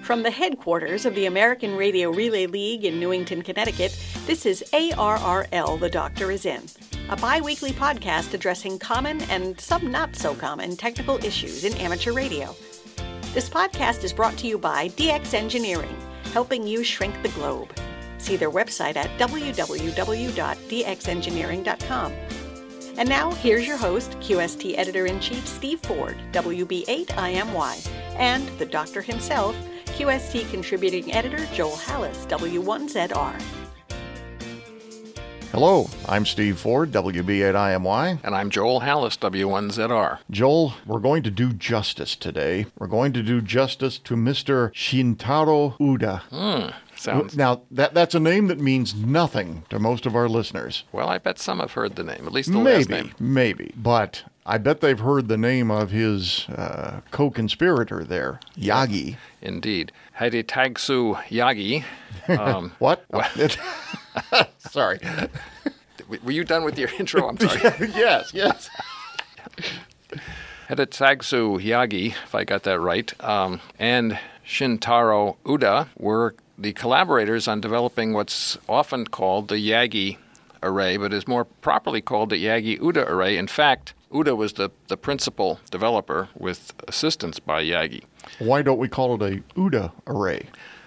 From the headquarters of the American Radio Relay League in Newington, Connecticut, this is ARRL, The Doctor Is In, a bi-weekly podcast addressing common and some not-so-common technical issues in amateur radio. This podcast is brought to you by DX Engineering, helping you shrink the globe. See their website at www.dxengineering.com. And now, here's your host, QST Editor-in-Chief Steve Ford, WB8IMY, and the Doctor himself, QST Contributing Editor Joel Hallis, W1ZR. Hello, I'm Steve Ford, WB8IMY. And I'm Joel Hallis, W1ZR. Joel, we're going to do justice today. We're going to do justice to Mr. Shintaro Uda. Now, that's a name that means nothing to most of our listeners. Well, I bet some have heard the name, at least the last name. Maybe, but I bet they've heard the name of his co-conspirator there, Yagi. Indeed. Hidetagsu Yagi. What? Sorry. Were you done with your intro? I'm sorry. Yes. Hidetagsu Yagi, if I got that right, and Shintaro Uda were the collaborators on developing what's often called the Yagi array, but is more properly called the Yagi-Uda array. In fact, Uda was the principal developer with assistance by Yagi. Why don't we call it a Uda array?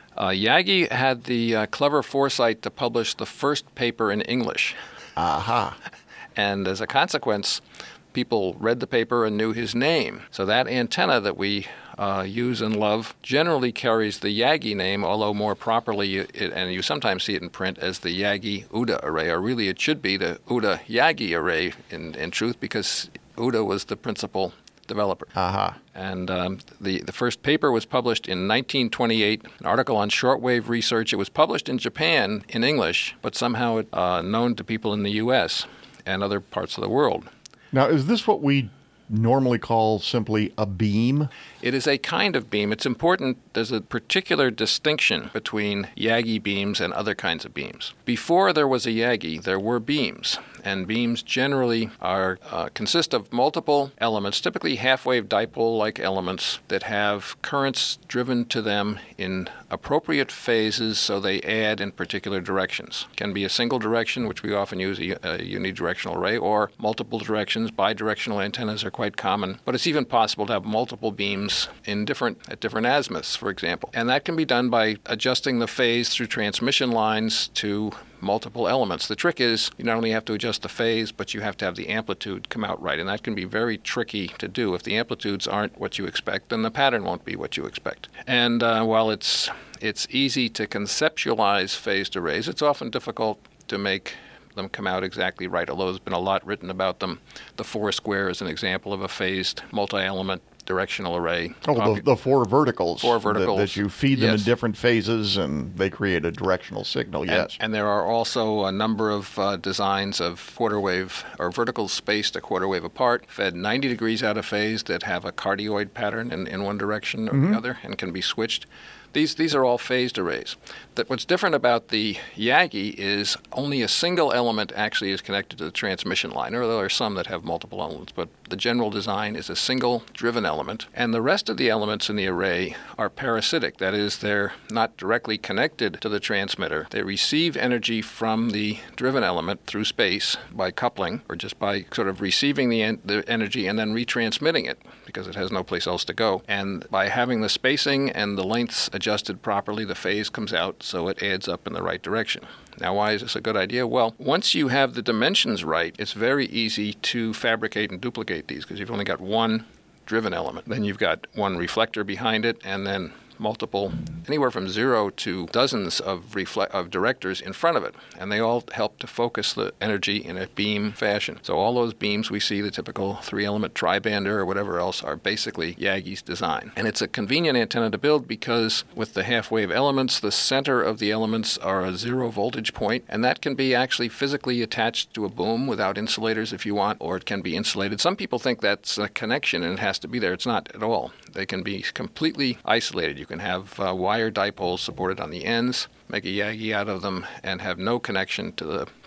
Yagi had the clever foresight to publish the first paper in English. Aha. And as a consequence, people read the paper and knew his name. So that antenna that we use and love generally carries the Yagi name, although more properly, and you sometimes see it in print as the Yagi-Uda array, or really it should be the Uda-Yagi array in truth, because Uda was the principal developer. Aha. And the first paper was published in 1928, an article on shortwave research. It was published in Japan in English, but somehow known to people in the U.S. and other parts of the world. Now, is this what we normally call simply a beam? It is a kind of beam. It's important. There's a particular distinction between Yagi beams and other kinds of beams. Before there was a Yagi, there were beams. And beams generally consist of multiple elements, typically half-wave dipole-like elements that have currents driven to them in appropriate phases so they add in particular directions. It can be a single direction, which we often use a unidirectional array, or multiple directions. Bidirectional antennas are quite common. But it's even possible to have multiple beams at different azimuths, for example. And that can be done by adjusting the phase through transmission lines to multiple elements. The trick is you not only have to adjust the phase, but you have to have the amplitude come out right. And that can be very tricky to do. If the amplitudes aren't what you expect, then the pattern won't be what you expect. And while it's easy to conceptualize phased arrays, it's often difficult to make them come out exactly right, although there's been a lot written about them. The four square is an example of a phased multi-element directional array. Oh, the four verticals. Four verticals. That you feed them in different phases and they create a directional signal, yes. And there are also a number of designs of quarter wave or verticals spaced a quarter wave apart, fed 90 degrees out of phase that have a cardioid pattern in one direction or the other and can be switched. These are all phased arrays. What's different about the Yagi is only a single element actually is connected to the transmission line, or there are some that have multiple elements, but the general design is a single driven element. And the rest of the elements in the array are parasitic. That is, they're not directly connected to the transmitter. They receive energy from the driven element through space by coupling, or just by sort of receiving the energy and then retransmitting it, because it has no place else to go. And by having the spacing and the lengths adjusted properly, the phase comes out so it adds up in the right direction. Now, why is this a good idea? Well, once you have the dimensions right, it's very easy to fabricate and duplicate these, because you've only got one driven element. Then you've got one reflector behind it, and then multiple, anywhere from 0 to dozens of directors in front of it, and they all help to focus the energy in a beam fashion. So all those beams we see, the typical 3-element tribander or whatever else, are basically Yagi's design. And it's a convenient antenna to build because with the half-wave elements, the center of the elements are a 0 voltage point, and that can be actually physically attached to a boom without insulators if you want, or it can be insulated. Some people think that's a connection and it has to be there. It's not at all. They can be completely isolated. You can have wire dipoles supported on the ends, make a Yagi out of them, and have no connection to the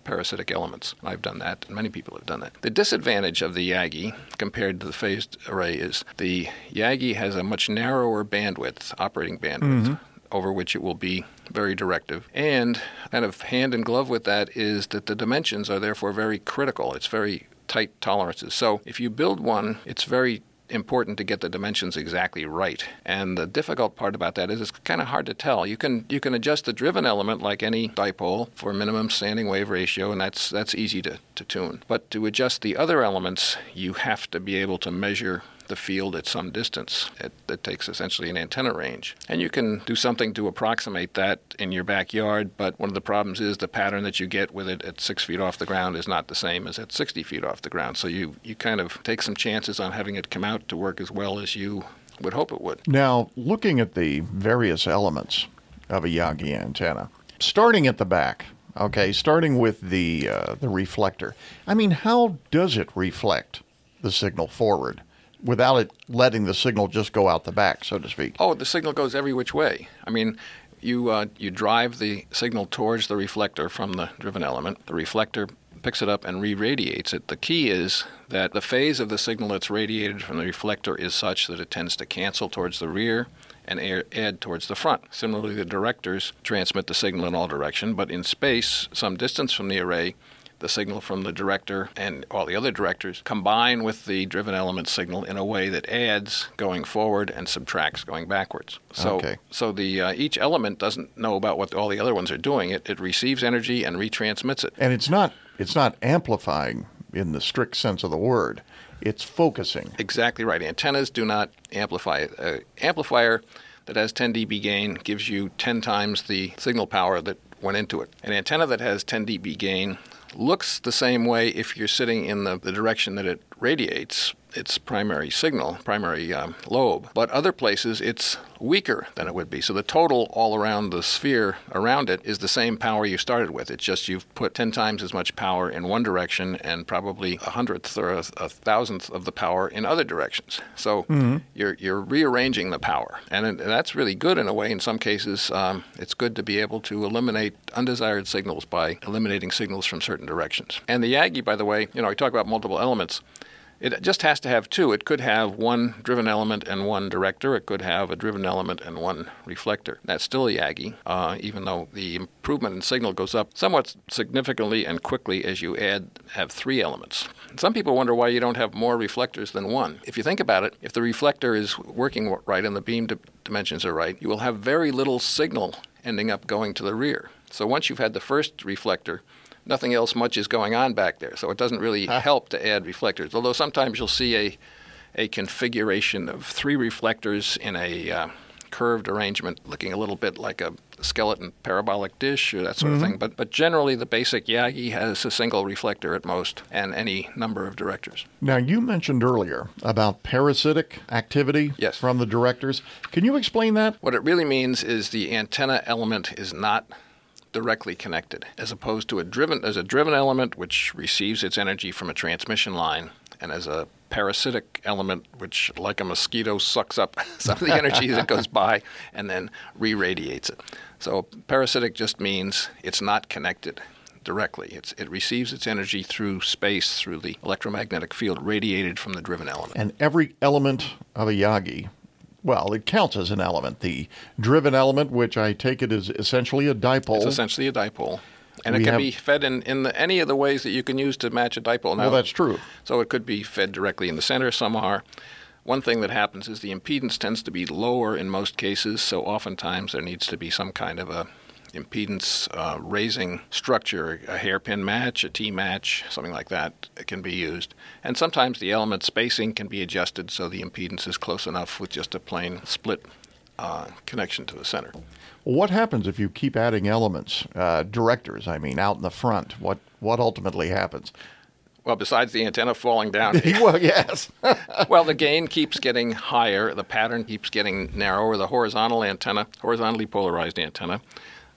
parasitic elements. I've done that, and many people have done that. The disadvantage of the Yagi compared to the phased array is the Yagi has a much narrower operating bandwidth, over which it will be very directive. And kind of hand in glove with that is that the dimensions are therefore very critical. It's very tight tolerances. So if you build one, it's very important to get the dimensions exactly right. And the difficult part about that is it's kind of hard to tell. You can adjust the driven element like any dipole for minimum standing wave ratio, and that's easy to tune. But to adjust the other elements, you have to be able to measure the field at some distance. That takes essentially an antenna range. And you can do something to approximate that in your backyard, but one of the problems is the pattern that you get with it at 6 feet off the ground is not the same as at 60 feet off the ground. So you kind of take some chances on having it come out to work as well as you would hope it would. Now, looking at the various elements of a Yagi antenna, starting at the back, starting with the reflector, I mean, how does it reflect the signal forward without it letting the signal just go out the back, so to speak? Oh, the signal goes every which way. I mean, you drive the signal towards the reflector from the driven element. The reflector picks it up and re-radiates it. The key is that the phase of the signal that's radiated from the reflector is such that it tends to cancel towards the rear and add towards the front. Similarly, the directors transmit the signal in all directions, but in space, some distance from the array, the signal from the director and all the other directors combine with the driven element signal in a way that adds going forward and subtracts going backwards. So the each element doesn't know about what all the other ones are doing. It receives energy and retransmits it. And it's not amplifying in the strict sense of the word. It's focusing. Exactly right. Antennas do not amplify. Amplifier that has 10 dB gain gives you 10 times the signal power that went into it. An antenna that has 10 dB gain looks the same way if you're sitting in the direction that it radiates its primary signal, primary lobe. But other places, it's weaker than it would be. So the total all around the sphere around it is the same power you started with. It's just you've put 10 times as much power in one direction and probably 100th or 1,000th of the power in other directions. So you're rearranging the power. And that's really good in a way. In some cases, it's good to be able to eliminate undesired signals by eliminating signals from certain directions. And the Yagi, by the way, we talk about multiple elements. It just has to have two. It could have one driven element and one director. It could have a driven element and one reflector. That's still a Yagi, even though the improvement in signal goes up somewhat significantly and quickly as you have three elements. Some people wonder why you don't have more reflectors than one. If you think about it, if the reflector is working right and the beam dimensions are right, you will have very little signal ending up going to the rear. So once you've had the first reflector, nothing else much is going on back there, so it doesn't really help to add reflectors. Although sometimes you'll see a configuration of three reflectors in a curved arrangement looking a little bit like a skeleton parabolic dish or that sort of thing. But generally, the basic Yagi has a single reflector at most and any number of directors. Now, you mentioned earlier about parasitic activity from the directors. Can you explain that? What it really means is the antenna element is not directly connected, as opposed to a driven element which receives its energy from a transmission line, and as a parasitic element which, like a mosquito, sucks up some of the energy that goes by and then re-radiates it. So parasitic just means it's not connected directly. It receives its energy through space, through the electromagnetic field radiated from the driven element. And every element of a Yagi, well, it counts as an element. The driven element, which I take it is essentially a dipole. It's essentially a dipole. And it can be fed in any of the ways that you can use to match a dipole. Now, well, that's true. So it could be fed directly in the center. Some are. One thing that happens is the impedance tends to be lower in most cases, so oftentimes there needs to be some kind of a impedance raising structure, a hairpin match, a T-match, something like that can be used. And sometimes the element spacing can be adjusted so the impedance is close enough with just a plain split connection to the center. What happens if you keep adding elements, directors, out in the front? What ultimately happens? Well, besides the antenna falling down. Well, yes. Well, the gain keeps getting higher. The pattern keeps getting narrower. The horizontally polarized antenna,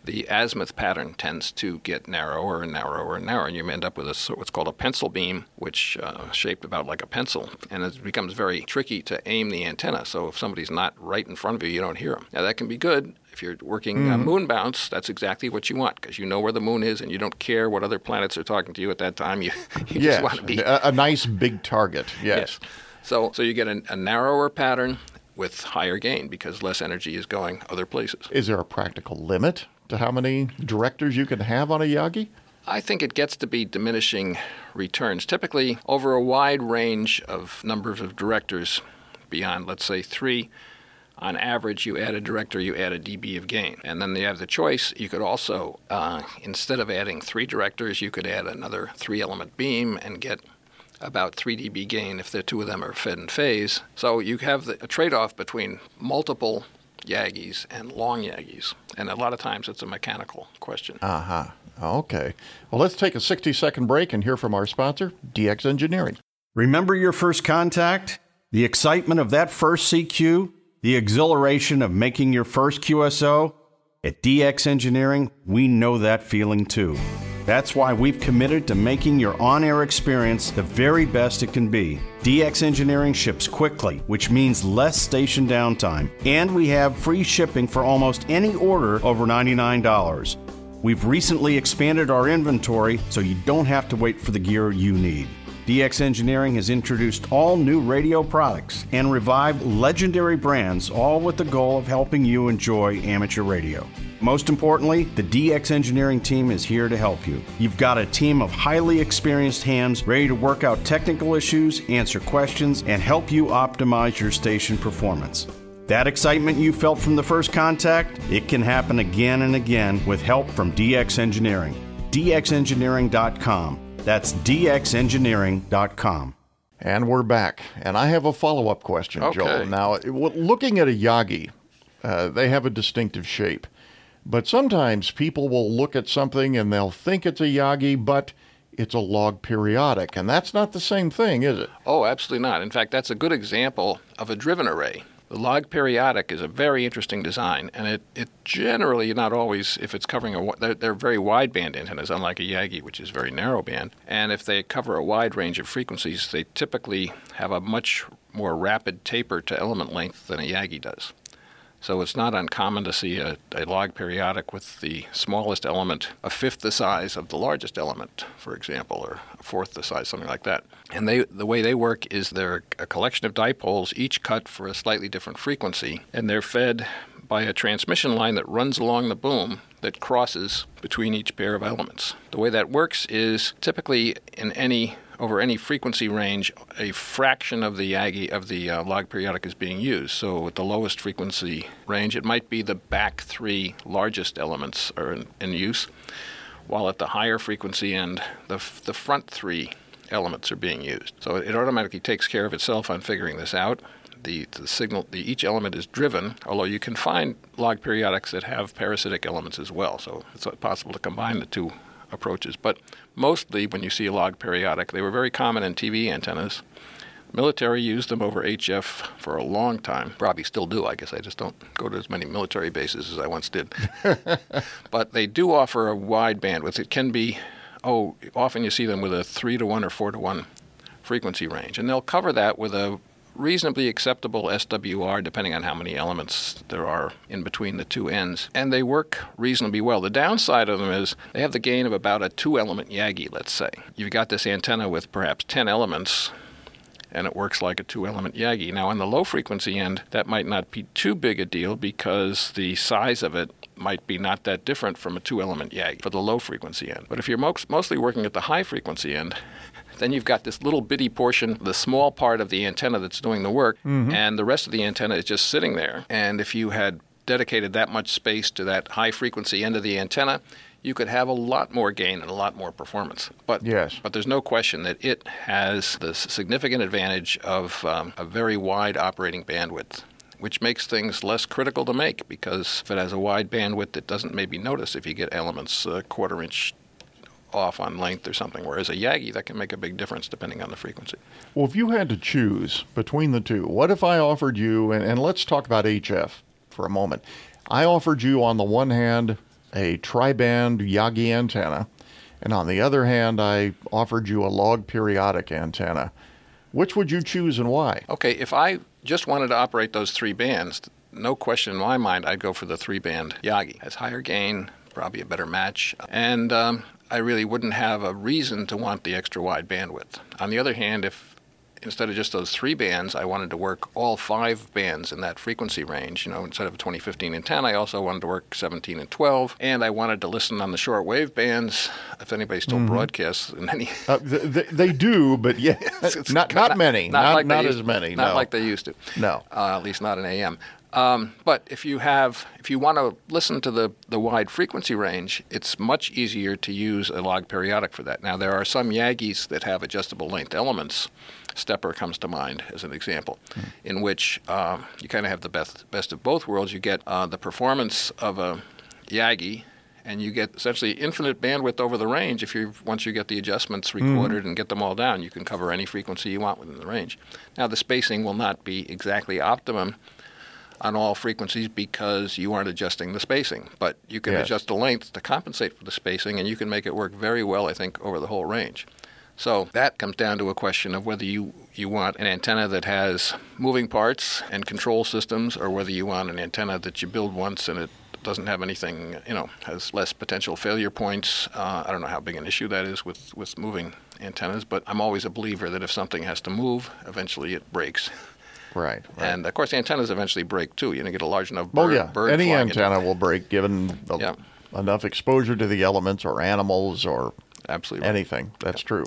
the azimuth pattern tends to get narrower and narrower and narrower, and you end up with what's called a pencil beam, which shaped about like a pencil, and it becomes very tricky to aim the antenna. So if somebody's not right in front of you, you don't hear them. Now that can be good. If you're working moon bounce, that's exactly what you want, because you know where the moon is and you don't care what other planets are talking to you at that time. You just want to be a nice big target. Yes. So you get a narrower pattern with higher gain because less energy is going other places. Is there a practical limit to how many directors you can have on a Yagi? I think it gets to be diminishing returns. Typically, over a wide range of numbers of directors, beyond, let's say, 3, on average, you add a director, you add a dB of gain. And then you have the choice. You could also, instead of adding 3 directors, you could add another 3-element beam and get about 3 dB gain if the 2 of them are fed in phase. So you have a trade-off between multiple Yagis and long Yagis. And a lot of times it's a mechanical question. Okay. Well, let's take a 60-second break and hear from our sponsor, DX Engineering. Remember your first contact? The excitement of that first CQ? The exhilaration of making your first QSO? At DX Engineering, we know that feeling too. That's why we've committed to making your on-air experience the very best it can be. DX Engineering ships quickly, which means less station downtime, and we have free shipping for almost any order over $99. We've recently expanded our inventory so you don't have to wait for the gear you need. DX Engineering has introduced all new radio products and revived legendary brands, all with the goal of helping you enjoy amateur radio. Most importantly, the DX Engineering team is here to help you. You've got a team of highly experienced hands ready to work out technical issues, answer questions, and help you optimize your station performance. That excitement you felt from the first contact, it can happen again and again with help from DX Engineering. DXEngineering.com. That's DXEngineering.com. And we're back. And I have a follow-up question, Okay. Joel. Now, looking at a Yagi, they have a distinctive shape. But sometimes people will look at something and they'll think it's a Yagi, but it's a log periodic. And that's not the same thing, is it? Oh, absolutely not. In fact, that's a good example of a driven array. The log periodic is a very interesting design, and it generally, not always, if it's covering they're very wideband antennas, unlike a Yagi, which is very narrow band. And if they cover a wide range of frequencies, they typically have a much more rapid taper to element length than a Yagi does. So it's not uncommon to see a log periodic with the smallest element a fifth the size of the largest element, for example, or a fourth the size, something like that. And the way they work is they're a collection of dipoles, each cut for a slightly different frequency, and they're fed by a transmission line that runs along the boom that crosses between each pair of elements. The way that works is typically over any frequency range, a fraction of the Yagi of the log periodic is being used. So at the lowest frequency range, it might be the back 3 largest elements are in use, while at the higher frequency end, the front 3 elements are being used. So it automatically takes care of itself on figuring this out. The signal, each element is driven, although you can find log periodics that have parasitic elements as well. So it's possible to combine the two approaches. But mostly when you see a log periodic, they were very common in TV antennas. Military used them over HF for a long time. Probably still do. I guess I just don't go to as many military bases as I once did. But they do offer a wide bandwidth. It can be, often you see them with a 3-to-1 or 4-to-1 frequency range. And they'll cover that with a reasonably acceptable SWR, depending on how many elements there are in between the two ends. And they work reasonably well. The downside of them is they have the gain of about a 2-element Yagi, let's say. You've got this antenna with perhaps 10 elements, and it works like a 2-element Yagi. Now, on the low frequency end, that might not be too big a deal because the size of it might be not that different from a 2-element Yagi for the low frequency end. But if you're mostly working at the high frequency end, then you've got this little bitty portion, the small part of the antenna that's doing the work, and the rest of the antenna is just sitting there. And if you had dedicated that much space to that high frequency end of the antenna, you could have a lot more gain and a lot more performance. But there's no question that it has the significant advantage of a very wide operating bandwidth, which makes things less critical to make, because if it has a wide bandwidth, it doesn't maybe notice if you get elements a quarter-inch off on length or something, whereas a Yagi, that can make a big difference depending on the frequency. Well, if you had to choose between the two, what if I offered you, and let's talk about HF for a moment. I offered you on the one hand a tri-band Yagi antenna, and on the other hand, I offered you a log periodic antenna, which would you choose and why? Okay, if I just wanted to operate those 3 bands, no question in my mind, I'd go for the 3-band Yagi. It has higher gain, probably a better match, and I really wouldn't have a reason to want the extra wide bandwidth. On the other hand, if instead of just those 3 bands, I wanted to work all 5 bands in that frequency range. Instead of a 2015 and 10, I also wanted to work 17 and 12, and I wanted to listen on the short wave bands. If anybody still broadcasts in any, they do, but yeah, not many, not as many. Not like they used to. No, at least not in AM. But if you want to listen to the wide frequency range, it's much easier to use a log periodic for that. Now, there are some Yagis that have adjustable length elements. Stepper comes to mind as an example, in which you kind of have the best of both worlds. You get the performance of a Yagi, and you get essentially infinite bandwidth over the range. Once you get the adjustments recorded and get them all down, you can cover any frequency you want within the range. Now, the spacing will not be exactly optimum on all frequencies because you aren't adjusting the spacing. But you can adjust the length to compensate for the spacing, and you can make it work very well, I think, over the whole range. So that comes down to a question of whether you want an antenna that has moving parts and control systems, or whether you want an antenna that you build once and it doesn't have anything, has less potential failure points. I don't know how big an issue that is with moving antennas, but I'm always a believer that if something has to move, eventually it breaks. Right. And, of course, antennas eventually break, too. You get a large enough bird any flying antenna will break given enough exposure to the elements or animals or absolutely anything. That's true.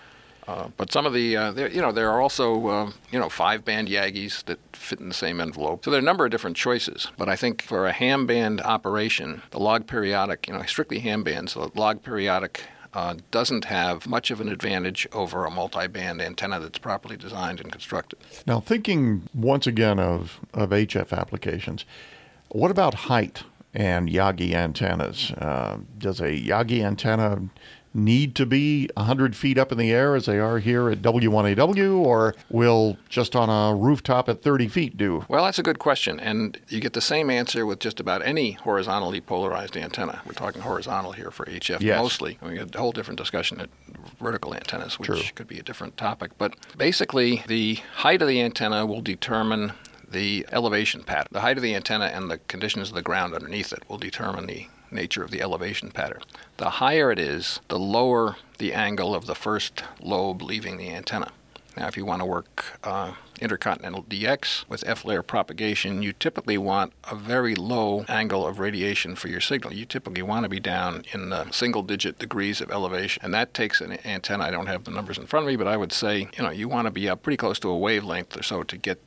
But some of the, there are also, 5-band Yagis that fit in the same envelope. So there are a number of different choices. But I think for a ham band operation, the log periodic, strictly ham bands, the log periodic doesn't have much of an advantage over a multi-band antenna that's properly designed and constructed. Now, thinking once again of HF applications, what about height and Yagi antennas? Does a Yagi antenna need to be 100 feet up in the air as they are here at W1AW, or will just on a rooftop at 30 feet do? Well, that's a good question, and you get the same answer with just about any horizontally polarized antenna. We're talking horizontal here for HF mostly. We get a whole different discussion at vertical antennas, which could be a different topic. But basically, the height of the antenna will determine the elevation pattern. The height of the antenna and the conditions of the ground underneath it will determine the nature of the elevation pattern. The higher it is, the lower the angle of the first lobe leaving the antenna. Now, if you want to work intercontinental DX with F-layer propagation, you typically want a very low angle of radiation for your signal. You typically want to be down in the single-digit degrees of elevation, and that takes an antenna. I don't have the numbers in front of me, but I would say, you want to be up pretty close to a wavelength or so to get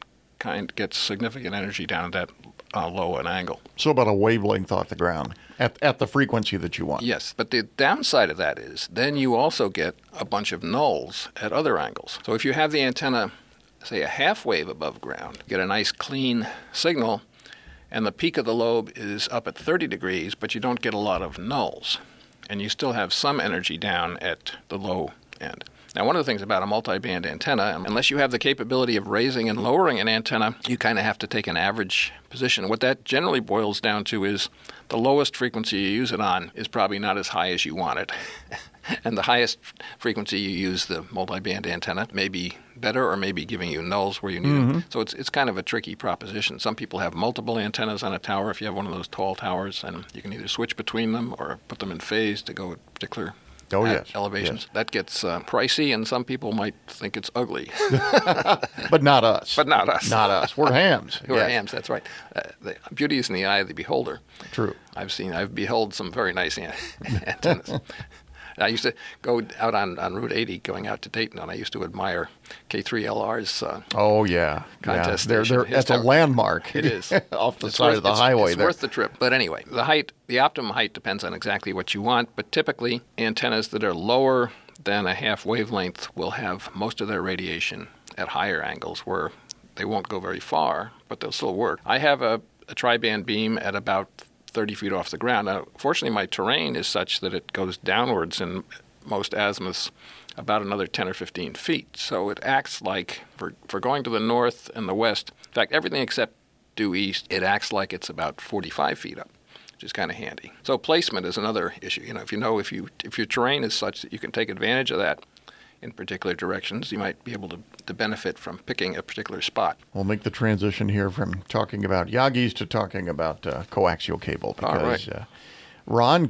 get significant energy down at that low an angle. So about a wavelength off the ground at the frequency that you want. Yes, but the downside of that is then you also get a bunch of nulls at other angles. So if you have the antenna, say, a half wave above ground, get a nice clean signal, and the peak of the lobe is up at 30 degrees, but you don't get a lot of nulls, and you still have some energy down at the low end. Now, one of the things about a multi-band antenna, unless you have the capability of raising and lowering an antenna, you kind of have to take an average position. What that generally boils down to is the lowest frequency you use it on is probably not as high as you want it. And the highest frequency you use the multi-band antenna may be better or maybe giving you nulls where you need them. So it's kind of a tricky proposition. Some people have multiple antennas on a tower if you have one of those tall towers, and you can either switch between them or put them in phase to go at particular elevations. Yes. That gets pricey, and some people might think it's ugly. But not us. But not us. Not us. We're hams. We're hams, that's right. The beauty is in the eye of the beholder. True. I've beheld some very nice antennas. I used to go out on Route 80 going out to Dayton, and I used to admire K3LR's contest station. That's a landmark. It is. Off the side of the highway it's there. It's worth the trip. But anyway, the optimum height depends on exactly what you want, but typically antennas that are lower than a half wavelength will have most of their radiation at higher angles where they won't go very far, but they'll still work. I have a tri-band beam at about 30 feet off the ground. Now, fortunately, my terrain is such that it goes downwards in most azimuths about another 10 or 15 feet. So it acts like, for going to the north and the west, in fact, everything except due east, it acts like it's about 45 feet up. which is kind of handy. So placement is another issue. If your terrain is such that you can take advantage of that in particular directions, you might be able to benefit from picking a particular spot. We'll make the transition here from talking about Yagis to talking about coaxial cable. Because, Ron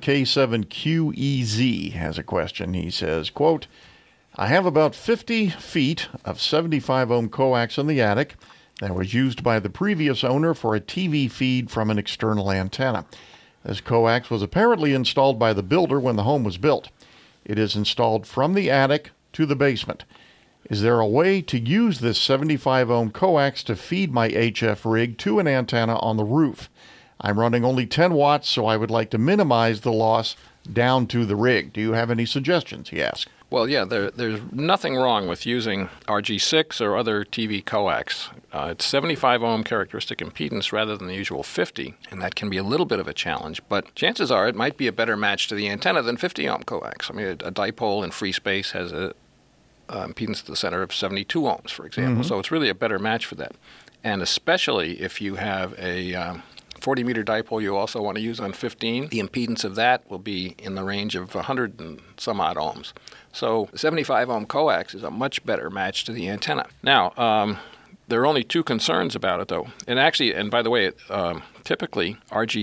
K7QEZ has a question. He says, quote, I have about 50 feet of 75-ohm coax in the attic that was used by the previous owner for a TV feed from an external antenna. This coax was apparently installed by the builder when the home was built. It is installed from the attic to the basement. Is there a way to use this 75-ohm coax to feed my HF rig to an antenna on the roof? I'm running only 10 watts, so I would like to minimize the loss down to the rig. Do you have any suggestions, he asked? Well, yeah, there's nothing wrong with using RG6 or other TV coax. It's 75 ohm characteristic impedance rather than the usual 50, and that can be a little bit of a challenge, but chances are it might be a better match to the antenna than 50 ohm coax. I mean, a dipole in free space has a impedance at the center of 72 ohms, for example, so it's really a better match for that. And especially if you have a 40-meter dipole you also want to use on 15, the impedance of that will be in the range of 100 and some odd ohms. So the 75-ohm coax is a much better match to the antenna. Now, there are only two concerns about it, though. And by the way, typically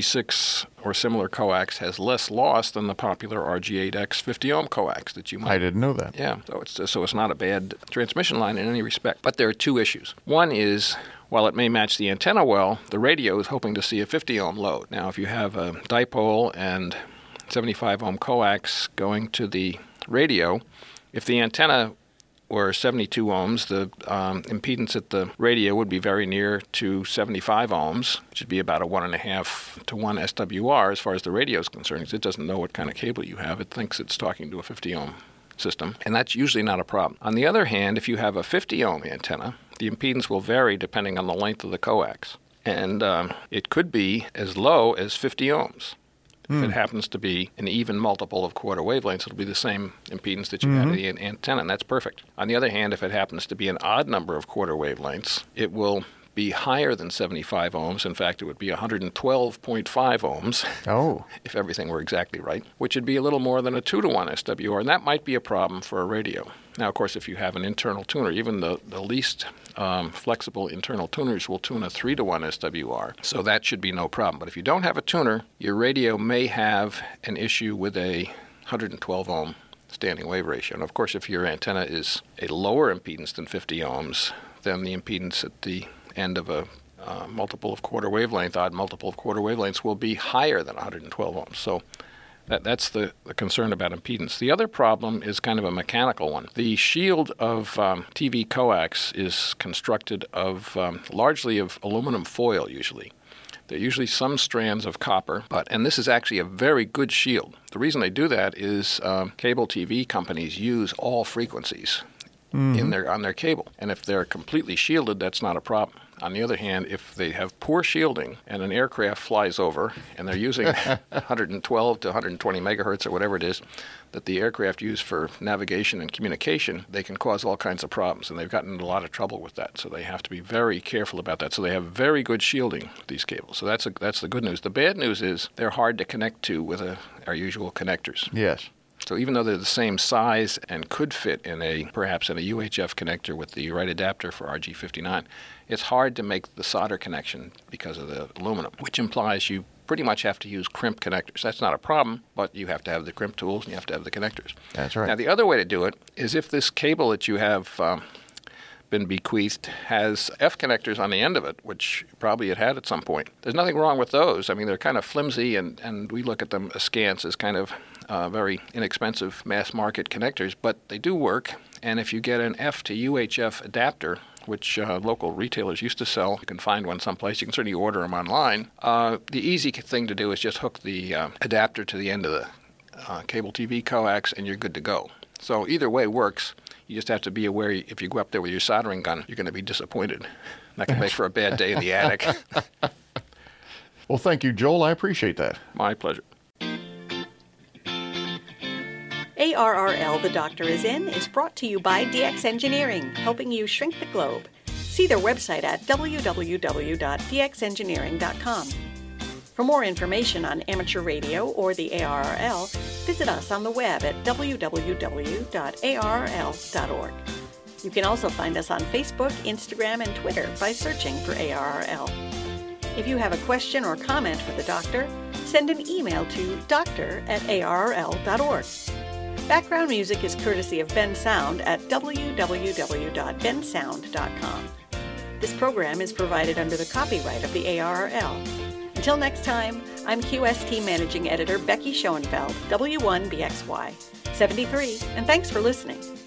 RG6 or similar coax has less loss than the popular RG8X 50-ohm coax that you might. I didn't know that. Yeah, so it's not a bad transmission line in any respect. But there are two issues. One is, while it may match the antenna well, the radio is hoping to see a 50-ohm load. Now, if you have a dipole and 75-ohm coax going to the radio, if the antenna were 72 ohms, the impedance at the radio would be very near to 75 ohms, which would be about a 1.5 to 1 SWR as far as the radio is concerned, because it doesn't know what kind of cable you have. It thinks it's talking to a 50-ohm system, and that's usually not a problem. On the other hand, if you have a 50-ohm antenna, the impedance will vary depending on the length of the coax, and it could be as low as 50 ohms. If it happens to be an even multiple of quarter wavelengths, it'll be the same impedance that you had in the antenna, and that's perfect. On the other hand, if it happens to be an odd number of quarter wavelengths, it will be higher than 75 ohms. In fact, it would be 112.5 ohms if everything were exactly right, which would be a little more than a 2 to 1 SWR, and that might be a problem for a radio. Now, of course, if you have an internal tuner, even the least flexible internal tuners will tune a 3 to 1 SWR, so that should be no problem. But if you don't have a tuner, your radio may have an issue with a 112 ohm standing wave ratio. And of course, if your antenna is a lower impedance than 50 ohms, then the impedance at the end of a multiple of quarter wavelength, odd multiple of quarter wavelengths, will be higher than 112 ohms. So that's the concern about impedance. The other problem is kind of a mechanical one. The shield of TV coax is constructed of largely of aluminum foil usually. There are usually some strands of copper, and this is actually a very good shield. The reason they do that is cable TV companies use all frequencies on their cable. And if they're completely shielded, that's not a problem. On the other hand, if they have poor shielding and an aircraft flies over and they're using 112 to 120 megahertz or whatever it is that the aircraft use for navigation and communication, they can cause all kinds of problems. And they've gotten into a lot of trouble with that. So they have to be very careful about that. So they have very good shielding with these cables. So that's the good news. The bad news is they're hard to connect to with our usual connectors. Yes. So even though they're the same size and could fit perhaps in a UHF connector with the right adapter for RG59, it's hard to make the solder connection because of the aluminum, which implies you pretty much have to use crimp connectors. That's not a problem, but you have to have the crimp tools and you have to have the connectors. That's right. Now, the other way to do it is if this cable that you have been bequeathed has F connectors on the end of it, which probably it had at some point. There's nothing wrong with those. I mean, they're kind of flimsy, and we look at them askance as kind of very inexpensive mass market connectors, but they do work. And if you get an F to UHF adapter, which local retailers used to sell, you can find one someplace. You can certainly order them online. The easy thing to do is just hook the adapter to the end of the cable TV coax, and you're good to go. So either way works. You just have to be aware if you go up there with your soldering gun, you're going to be disappointed. That can make for a bad day in the attic. Well, thank you, Joel. I appreciate that. My pleasure. ARRL, The Doctor Is In, is brought to you by DX Engineering, helping you shrink the globe. See their website at www.dxengineering.com. For more information on amateur radio or the ARRL, visit us on the web at www.arrl.org. You can also find us on Facebook, Instagram, and Twitter by searching for ARRL. If you have a question or comment for the doctor, send an email to doctor@arrl.org. Background music is courtesy of Ben Sound at www.bensound.com. This program is provided under the copyright of the ARRL. Until next time, I'm QST Managing Editor Becky Schoenfeld, W1BXY 73, and thanks for listening.